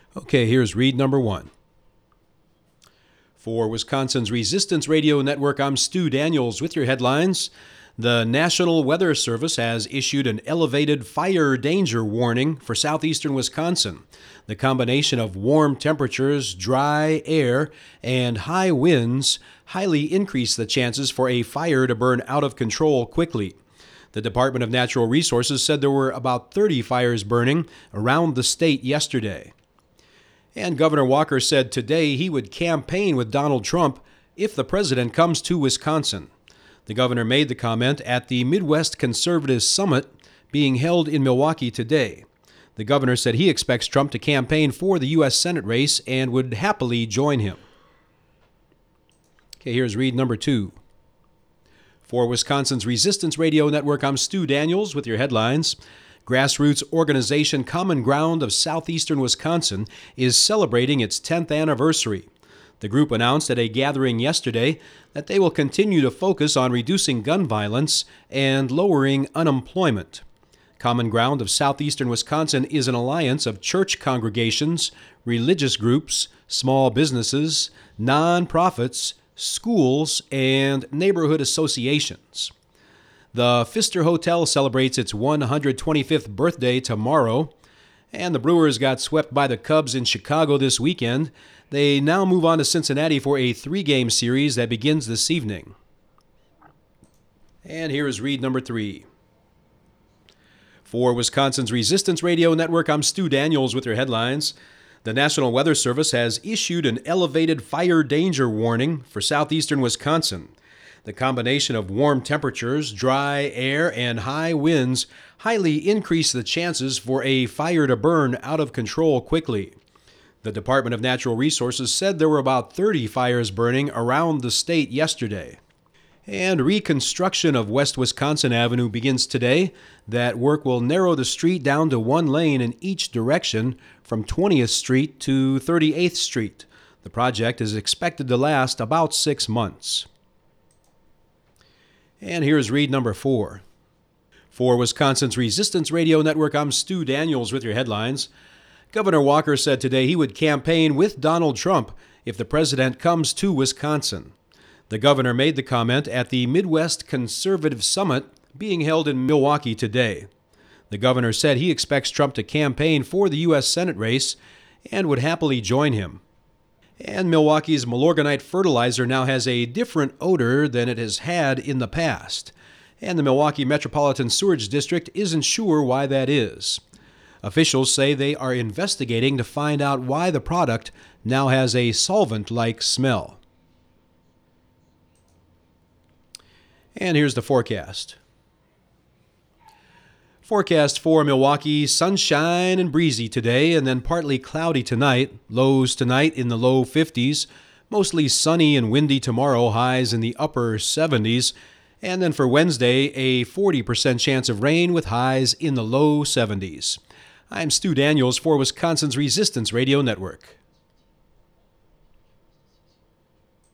Okay, here's read number 1. For Wisconsin's Resistance Radio Network, I'm Stu Daniels with your headlines. The National Weather Service has issued an elevated fire danger warning for southeastern Wisconsin. The combination of warm temperatures, dry air, and high winds highly increase the chances for a fire to burn out of control quickly. The Department of Natural Resources said there were about 30 fires burning around the state yesterday. And Governor Walker said today he would campaign with Donald Trump if the president comes to Wisconsin. The governor made the comment at the Midwest Conservative Summit being held in Milwaukee today. The governor said he expects Trump to campaign for the U.S. Senate race and would happily join him. Okay, here's read number 2. For Wisconsin's Resistance Radio Network, I'm Stu Daniels with your headlines. Grassroots organization Common Ground of southeastern Wisconsin is celebrating its 10th anniversary. The group announced at a gathering yesterday that they will continue to focus on reducing gun violence and lowering unemployment. Common Ground of southeastern Wisconsin is an alliance of church congregations, religious groups, small businesses, nonprofits, schools, and neighborhood associations. The Pfister Hotel celebrates its 125th birthday tomorrow, and the Brewers got swept by the Cubs in Chicago this weekend. They now move on to Cincinnati for a 3-game series that begins this evening. And here is read number 3. For Wisconsin's Resistance Radio Network, I'm Stu Daniels with your headlines. The National Weather Service has issued an elevated fire danger warning for southeastern Wisconsin. The combination of warm temperatures, dry air, and high winds highly increase the chances for a fire to burn out of control quickly. The Department of Natural Resources said there were about 30 fires burning around the state yesterday. And reconstruction of West Wisconsin Avenue begins today. That work will narrow the street down to 1 lane in each direction from 20th Street to 38th Street. The project is expected to last about 6 months. And here's read number 4. For Wisconsin's Resistance Radio Network, I'm Stu Daniels with your headlines. Governor Walker said today he would campaign with Donald Trump if the president comes to Wisconsin. The governor made the comment at the Midwest Conservative Summit being held in Milwaukee today. The governor said he expects Trump to campaign for the U.S. Senate race and would happily join him. And Milwaukee's Milorganite fertilizer now has a different odor than it has had in the past. And the Milwaukee Metropolitan Sewerage District isn't sure why that is. Officials say they are investigating to find out why the product now has a solvent-like smell. And here's the forecast. Forecast for Milwaukee, sunshine and breezy today, and then partly cloudy tonight. Lows tonight in the low 50s. Mostly sunny and windy tomorrow, highs in the upper 70s. And then for Wednesday, a 40% chance of rain with highs in the low 70s. I'm Stu Daniels for Wisconsin's Resistance Radio Network.